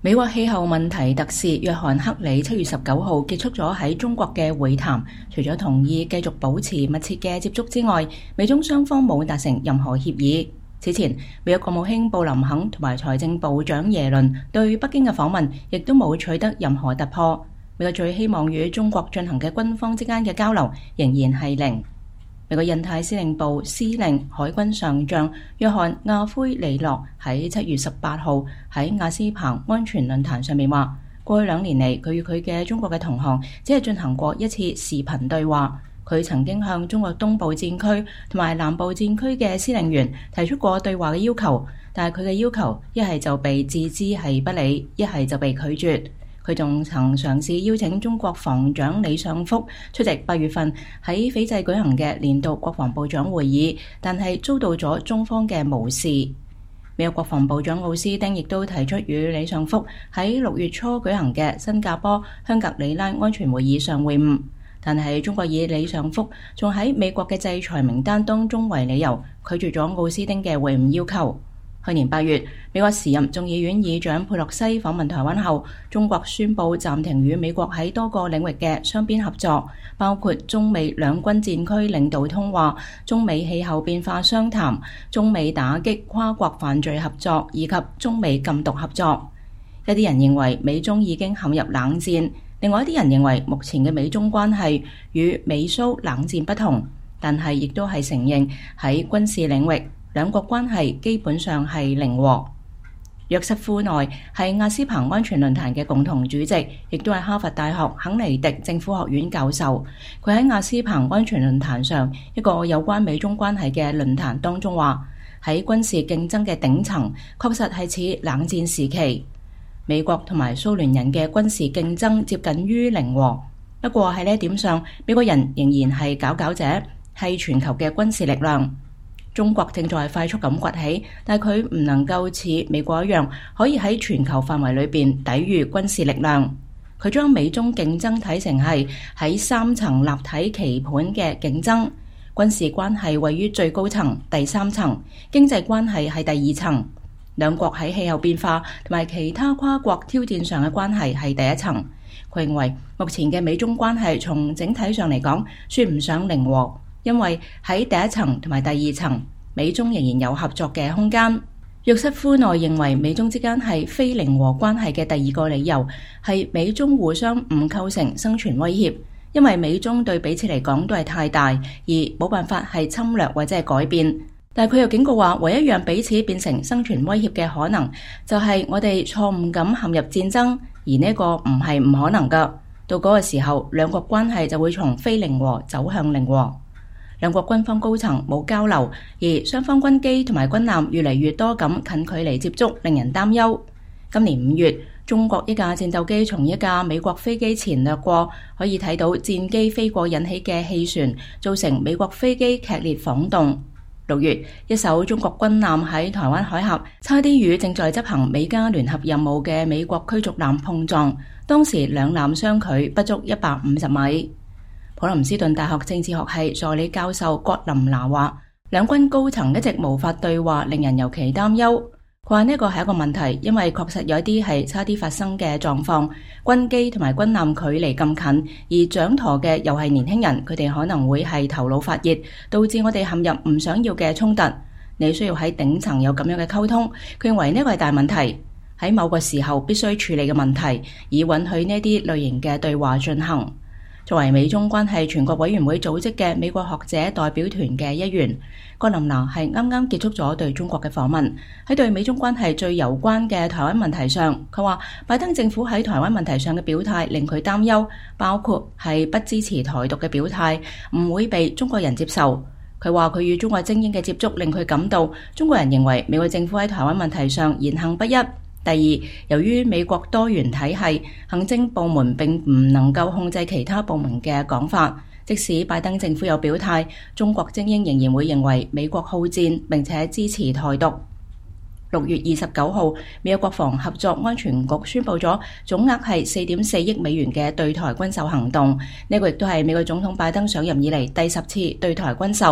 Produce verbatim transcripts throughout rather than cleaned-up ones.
美國氣候問題特使約翰克里七月十九號結束咗喺中國嘅會談，除咗同意繼續保持密切嘅接觸之外，美中雙方冇達成任何協議。此前，美國國務卿布林肯同埋財政部長耶倫對北京嘅訪問，亦都冇取得任何突破。美國最希望與中國進行嘅軍方之間嘅交流，仍然係零。美國印太司令部司令海軍上將約翰亞奎利諾喺七月十八號喺亞斯彭安全論壇上面話，過去兩年嚟，佢與佢嘅中國嘅同行只係進行過一次視頻對話。佢曾經向中國東部戰區同埋南部戰區嘅司令員提出過對話嘅要求，但係佢嘅要求一係就被置之係不理，一係就被拒絕。佢仲曾嘗試邀請中國防長李尚福出席八月份喺斐濟舉行嘅年度國防部長會議，但係遭到咗中方嘅無視。美國國防部長奧斯汀亦都提出與李尚福喺六月初舉行嘅新加坡香格里拉安全會議上會晤，但係中國以李尚福仲喺美國嘅制裁名單當中為理由，拒絕咗奧斯汀嘅會晤要求。去年八月，美國時任眾議院議長佩洛西訪問台灣後，中國宣布暫停與美國喺多個領域嘅雙邊合作，包括中美兩軍戰區領導通話、中美氣候變化商談、中美打擊跨國犯罪合作以及中美禁毒合作。一啲人認為美中已經陷入冷戰，另外一啲人認為目前嘅美中關係與美蘇冷戰不同，但係亦都係承認喺軍事領域，兩國關係基本上係零和。約瑟夫內係亞斯彭安全論壇嘅共同主席，亦都係哈佛大學肯尼迪政府學院教授。佢喺亞斯彭安全論壇上一個有關美中關係嘅論壇當中話，喺軍事競爭嘅頂層確實係似冷戰時期，美國同埋蘇聯人嘅軍事競爭接近於零和。不過喺呢一點上，美國人仍然係佼佼者，係全球嘅軍事力量。中國正在快速咁崛起，但佢唔能夠似美國一樣，可以喺全球範圍裏邊抵禦軍事力量。佢將美中競爭睇成係喺三層立體棋盤嘅競爭，軍事關係位於最高層第三層，經濟關係係第二層，兩國喺氣候變化同埋其他跨國挑戰上嘅關係係第一層。佢認為目前嘅美中關係從整體上嚟講，算唔上零和。因為喺第一層同埋第二層，美中仍然有合作嘅空間。約瑟夫內認為美中之間係非零和關係嘅第二個理由係美中互相唔構成生存威脅，因為美中對彼此嚟講都係太大，而冇辦法係侵略或者係改變。但係佢又警告話，唯一讓彼此變成生存威脅嘅可能就係我哋錯誤咁陷入戰爭，而呢個唔係唔可能㗎。到嗰個時候，兩國關係就會從非零和走向零和。兩國軍方高層冇交流，而雙方軍機同埋軍艦越嚟越多咁近距離接觸，令人擔憂。今年五月，中國一架戰鬥機從一架美國飛機前掠過，可以睇到戰機飛過引起嘅氣旋，造成美國飛機劇烈晃動。六月，一艘中國軍艦喺台灣海峽差啲與正在執行美加聯合任務嘅美國驅逐艦碰撞，當時兩艦相距不足一百五十米。普林斯頓大學政治學系助理教授葛林拿話，兩軍高層一直無法對話，令人尤其擔憂。佢話呢個係一個問題，因為確實有一啲係差啲發生嘅狀況，軍機同埋軍艦距離咁近，而掌舵嘅又係年輕人，佢哋可能會係頭腦發熱，導致我哋陷入唔想要嘅衝突。你需要喺頂層有咁樣嘅溝通，佢認為呢個係大問題，喺某個時候必須處理嘅問題，以允許呢啲類型嘅對話進行。作為美中關係全國委員會組織嘅美國學者代表團嘅一員，葛林拿係啱啱結束咗對中國嘅訪問。喺對美中關係最攸關嘅台灣問題上，佢話拜登政府喺台灣問題上嘅表態令佢擔憂，包括係不支持台獨嘅表態，唔會被中國人接受。佢話佢與中國精英嘅接觸令佢感到中國人認為美國政府喺台灣問題上言行不一。第二，由於美國多元體系，行政部門並唔能夠控制其他部門嘅講法。即使拜登政府有表態，中國精英仍然會認為美國好戰，並且支持台獨。六月二十九號，美國國防合作安全局宣布咗總額係四點四億美元嘅對台軍售行動。呢個亦都係美國總統拜登上任以嚟第十次對台軍售。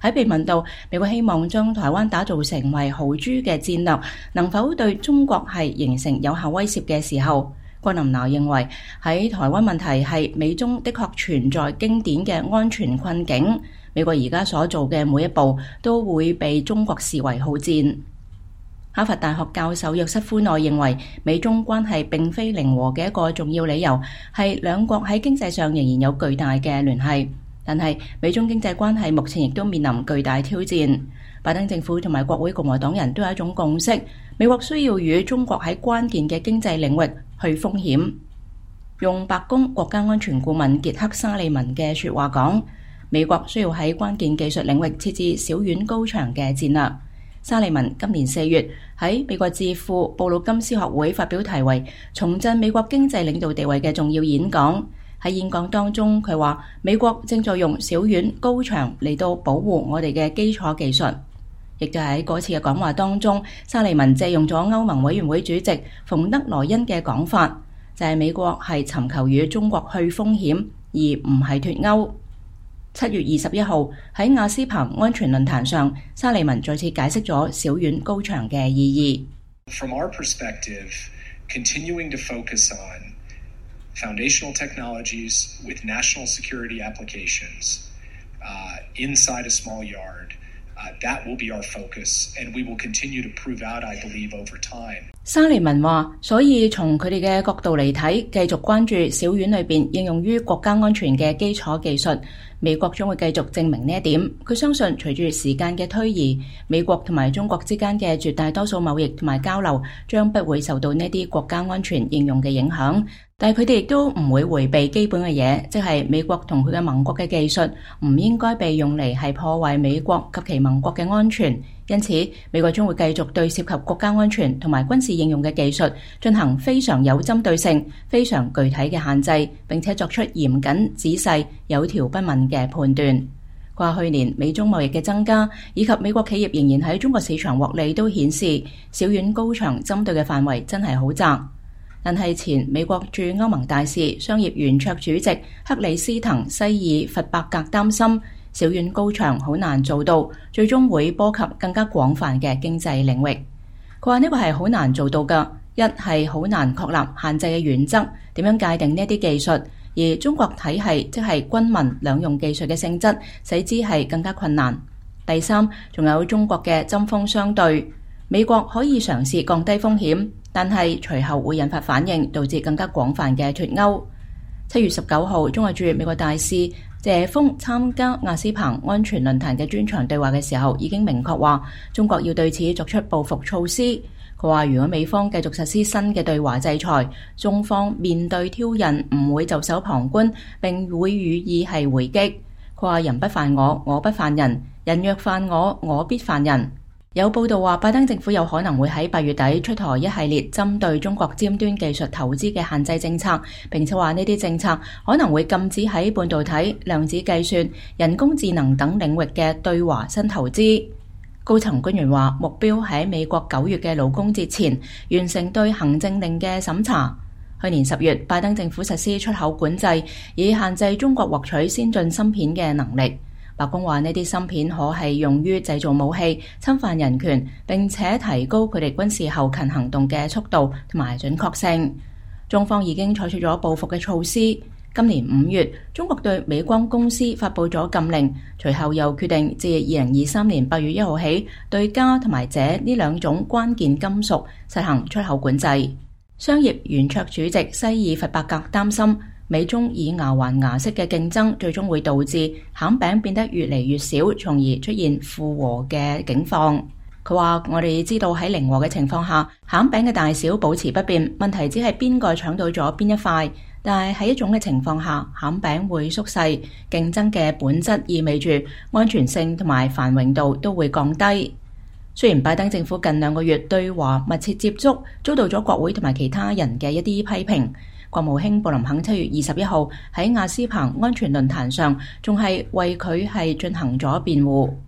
喺被問到美國希望將台灣打造成為豪豬嘅戰略能否對中國係形成有效威懾嘅時候，郭琳娜認為喺台灣問題係美中的確存在經典嘅安全困境，美國而家所做嘅每一步都會被中國視為好戰。哈佛大學教授約瑟夫內認為，美中關係並非零和嘅一個重要理由係兩國喺經濟上仍然有巨大嘅聯繫，但係美中經濟關係目前亦都面臨巨大挑戰。拜登政府同埋國會共和黨人都有一種共識，美國需要與中國喺關鍵嘅經濟領域去風險。用白宮國家安全顧問傑克沙利文嘅說話講，美國需要喺關鍵技術領域設置小院高牆嘅戰略。沙利文今年四月喺美國智庫布魯金斯學會發表題為重振美國經濟領導地位嘅重要演講。喺演講當中，佢話美國正在用小院高牆嚟到保護我哋嘅基礎技術。亦就喺嗰次嘅講話當中，沙利文借用咗歐盟委員會主席馮德萊恩嘅講法，就係美國係尋求與中國去風險，而唔係脫鈎。七月二十一號喺亞斯彭安全論壇上，沙利文再次解釋咗小院高牆嘅意義。 From our perspective, continuing to focus on foundational technologies with national security applications uh, inside a small yard, uh, that will be our focus, and we will continue to prove out, I believe, over time. 沙利文話，所以從佢哋嘅角度嚟睇，繼續關注小院裏邊應用於國家安全嘅基礎技術，美國將會繼續證明呢一點。佢相信隨住時間嘅推移，美國同埋中國之間嘅絕大多數貿易同埋交流將不會受到呢啲國家安全應用嘅影響。但係佢哋亦都唔會迴避基本嘅嘢，即係美國同佢嘅盟國嘅技術唔應該被用嚟係破壞美國及其盟國嘅安全。因此，美國將會繼續對涉及國家安全同埋軍事應用嘅技術進行非常有針對性、非常具體嘅限制，並且作出嚴謹、仔細、有條不紊嘅判斷。過去年美中貿易嘅增加，以及美國企業仍然喺中國市場獲利，都顯示小院高牆針對嘅範圍真係好窄。但係前美國駐歐盟大使、商業圓桌主席克里斯滕西爾弗伯格擔心，小院高牆好難做到，最終會波及更加廣泛嘅經濟領域。佢話呢個係好難做到㗎，一係好難確立限制嘅原則，點樣界定呢啲技術，而中國體系即係軍民兩用技術嘅性質，使之係更加困難。第三，仲有中國嘅針鋒相對，美國可以嘗試降低風險，但係隨後會引發反應，導致更加廣泛嘅脫鈎。七月十九號，中國駐美國大使謝鋒參加亞斯彭安全論壇嘅專場對話嘅時候，已經明確話中國要對此作出報復措施。佢話如果美方繼續實施新嘅對華制裁，中方面對挑釁唔會袖手旁觀，並會予以係回擊。佢話人不犯我，我不犯人；人若犯我，我必犯人。有報道話，拜登政府有可能會喺八月底出台一系列針對中國尖端技術投資嘅限制政策，並且話呢啲政策可能會禁止喺半導體、量子計算、人工智能等領域嘅對華新投資。高層官員話，目標喺美國九月嘅勞工節前完成對行政令嘅審查。去年十月，拜登政府實施出口管制，以限制中國獲取先進芯片嘅能力。白宮話呢啲芯片可係用於製造武器、侵犯人權，並且提高佢哋軍事後勤行動嘅速度同埋準確性。中方已經採取咗報復嘅措施。今年五月，中國對美光公司發布咗禁令，隨後又決定自二零二三年八月一號起，對鎵同埋鍺呢兩種關鍵金屬實行出口管制。商業圓桌主席西爾弗伯格擔心，美中以牙還牙式嘅競爭，最終會導致餡餅變得越嚟越少，從而出現負和嘅境況。佢話：我哋知道喺零和嘅情況下，餡餅嘅大小保持不變，問題只係邊個搶到咗邊一塊。但係喺一種嘅情況下，餡餅會縮細，競爭嘅本質意味住安全性同埋繁榮度都會降低。雖然拜登政府近兩個月對華密切接觸，遭到咗國會同埋其他人嘅一啲批評。國務卿布林肯七月二十一號喺亞斯彭安全論壇上，仲係為佢係進行咗辯護。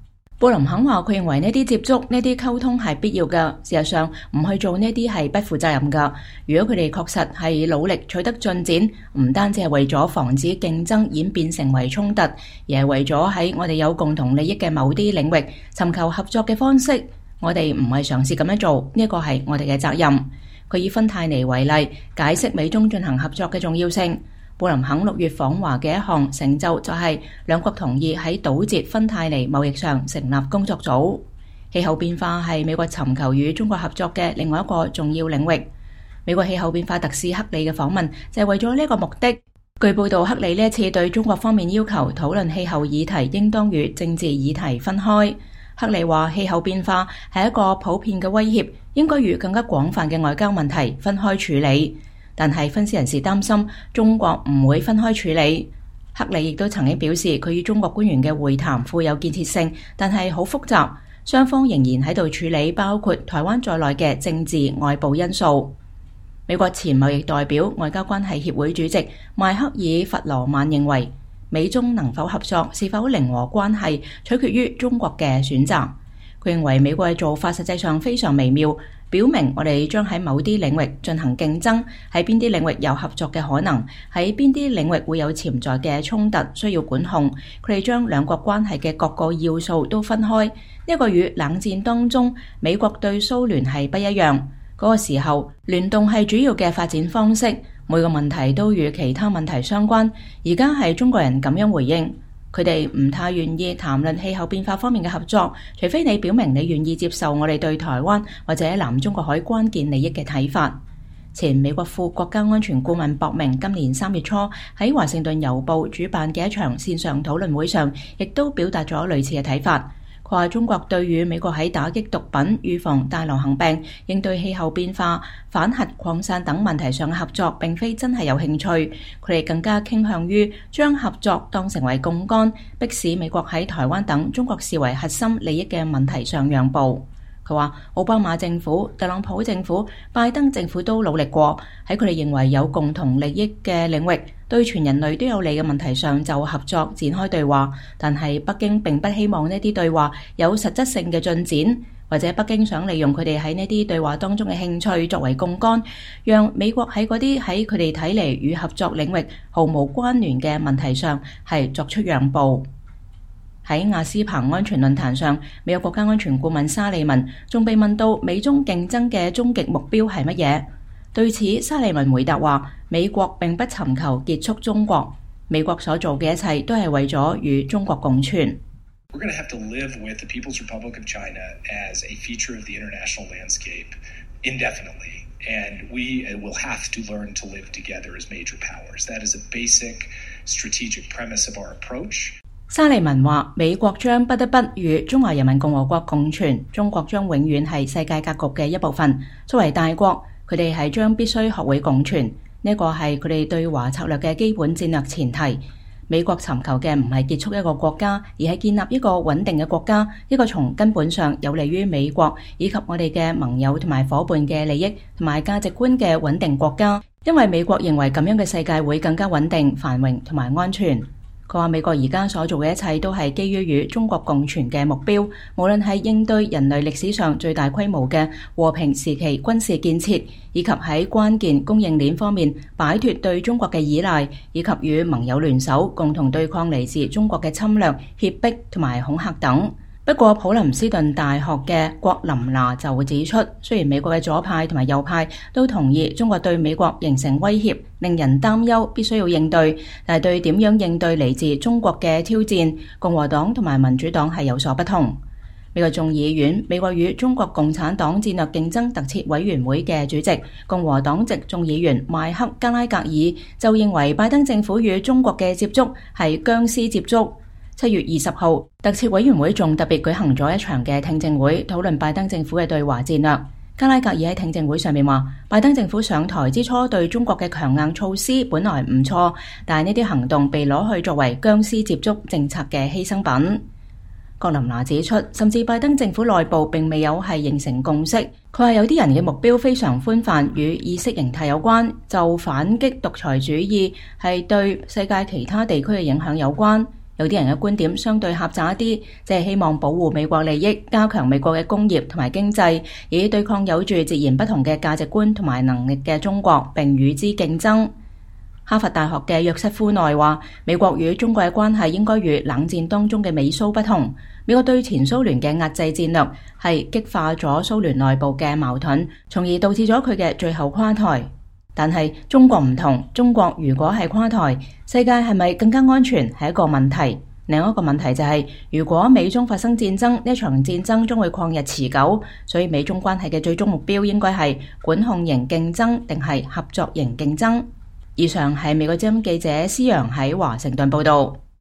布林肯話：佢認為呢啲接觸、呢啲溝通係必要嘅。事實上，唔去做呢啲係不負責任㗎。如果佢哋確實係努力取得進展，唔單止係為咗防止競爭演變成為衝突，而係為咗喺我哋有共同利益嘅某啲領域尋求合作嘅方式，我哋唔係嘗試咁樣做，呢個係我哋嘅責任。佢以芬太尼為例，解釋美中進行合作嘅重要性。布林肯六月訪華嘅一項成就就係兩國同意喺堵截芬太尼貿易上成立工作組。氣候變化係美國尋求與中國合作嘅另外一個重要領域。美國氣候變化特使克里嘅訪問就係為咗呢個目的。據報道，克里呢一次對中國方面要求討論氣候議題應當與政治議題分開。克里話氣候變化係一個普遍嘅威脅，應該與更加廣泛嘅外交問題分開處理。但係分析人士擔心中國唔會分開處理。克里亦都曾經表示，佢與中國官員嘅會談富有建設性，但係好複雜，雙方仍然喺度處理包括台灣在內嘅政治外部因素。美國前貿易代表、外交關係協會主席邁克爾弗羅曼認為，美中能否合作、是否零和關係，取決於中國嘅選擇。佢認為美國嘅做法實際上非常微妙，表明我哋將喺某啲領域進行競爭，喺邊啲領域有合作嘅可能，喺邊啲領域會有潛在嘅衝突需要管控。佢哋將兩國關係嘅各個要素都分開，呢個與冷戰當中美國對蘇聯係不一樣。嗰個時候聯動係主要嘅發展方式，每個問題都與其他問題相關。而家係中國人咁樣回應。佢哋唔太願意談論氣候變化方面嘅合作，除非你表明你願意接受我哋對台灣或者南中國海關鍵利益嘅睇法。前美國副國家安全顧問博明今年三月初喺華盛頓郵報主辦嘅一場線上討論會上，亦都表達咗類似嘅睇法。佢話中國對於美國喺打擊毒品、預防大流行病、應對氣候變化、反核擴散等問題上嘅合作並非真係有興趣，佢哋更加傾向於將合作當成為槓桿，迫使美國喺台灣等中國視為核心利益嘅問題上讓步。佢話奧巴馬政府、特朗普政府、拜登政府都努力過，喺佢哋認為有共同利益嘅領域，對全人類都有利嘅問題上就合作展開對話。但係北京並不希望呢啲對話有實質性嘅進展，或者北京想利用佢哋喺呢啲對話當中嘅興趣作為槓桿，讓美國喺嗰啲喺佢哋睇嚟與合作領域毫無關聯嘅問題上係作出讓步。喺亞斯彭安全論壇上，美國國家安全顧問沙利文仲被問到美中競爭嘅終極目標係乜嘢？對此，沙利文回答話：美國並不尋求結束中國，美國所做嘅一切都係為咗與中國共存。 We're going to have to live with the People's Republic of China as a feature of the international landscape indefinitely, and we will have to learn to live together as major powers. That is a basic strategic premise of our approach. 沙利文話：美國將不得不與中華人民共和國共存，中國將永遠係世界格局嘅一部分。作為大國，佢哋係將必須學會共存，呢個係佢哋對華策略嘅基本戰略前提。美國尋求嘅唔係結束一個國家，而係建立一個穩定嘅國家，一個從根本上有利於美國以及我哋嘅盟友同埋夥伴嘅利益同埋價值觀嘅穩定國家。因為美國認為咁樣嘅世界會更加穩定、繁榮同埋安全。佢話美國而家所做嘅一切都係基於與中國共存嘅目標，無論係應對人類歷史上最大規模嘅和平時期軍事建設，以及喺關鍵供應鏈方面擺脫對中國嘅依賴，以及與盟友聯手共同對抗嚟自中國嘅侵略、脅迫同埋恐嚇等。不過，普林斯頓大學嘅郭琳娜就會指出，雖然美國嘅左派同埋右派都同意中國對美國形成威脅，令人擔憂，必須要應對，但係對點樣應對嚟自中國嘅挑戰，共和黨同埋民主黨係有所不同。美國眾議院美國與中國共產黨戰略競爭特設委員會嘅主席、共和黨籍眾議員邁克加拉格爾就認為，拜登政府與中國嘅接觸係僵屍接觸。七月二十號，特設委員會仲特別舉行咗一場嘅聽證會，討論拜登政府嘅對華戰略。加拉格爾喺聽證會上面話，拜登政府上台之初對中國嘅強硬措施本來唔錯，但係呢啲行動被攞去作為僵屍接觸政策嘅犧牲品。郭琳娜指出，甚至拜登政府內部並未有係形成共識。佢話有啲人嘅目標非常寬泛，與意識形態有關，就反擊獨裁主義係對世界其他地區嘅影響有關。 有啲人嘅觀點相對狹窄一啲，即係希望保護美國利益，加強美國嘅工業同埋經濟，以對抗有住截然不同嘅價值觀同埋能力嘅中國，並與之競爭。哈佛大學嘅約瑟夫內話，美國與中國嘅關係應該與冷戰當中嘅美蘇不同。美國對前蘇聯嘅壓制戰略係激化咗蘇聯內部嘅矛盾，從而導致咗佢嘅最後垮台。但係中國唔同，中國如果係垮台，世界係咪更加安全係一個問題。另一個問題就係，如果美中發生戰爭，呢一場戰爭將會曠日持久，所以美中關係嘅最終目標應該係管控型競爭定係合作型競爭。以上係美國之音記者施洋喺華盛頓報道。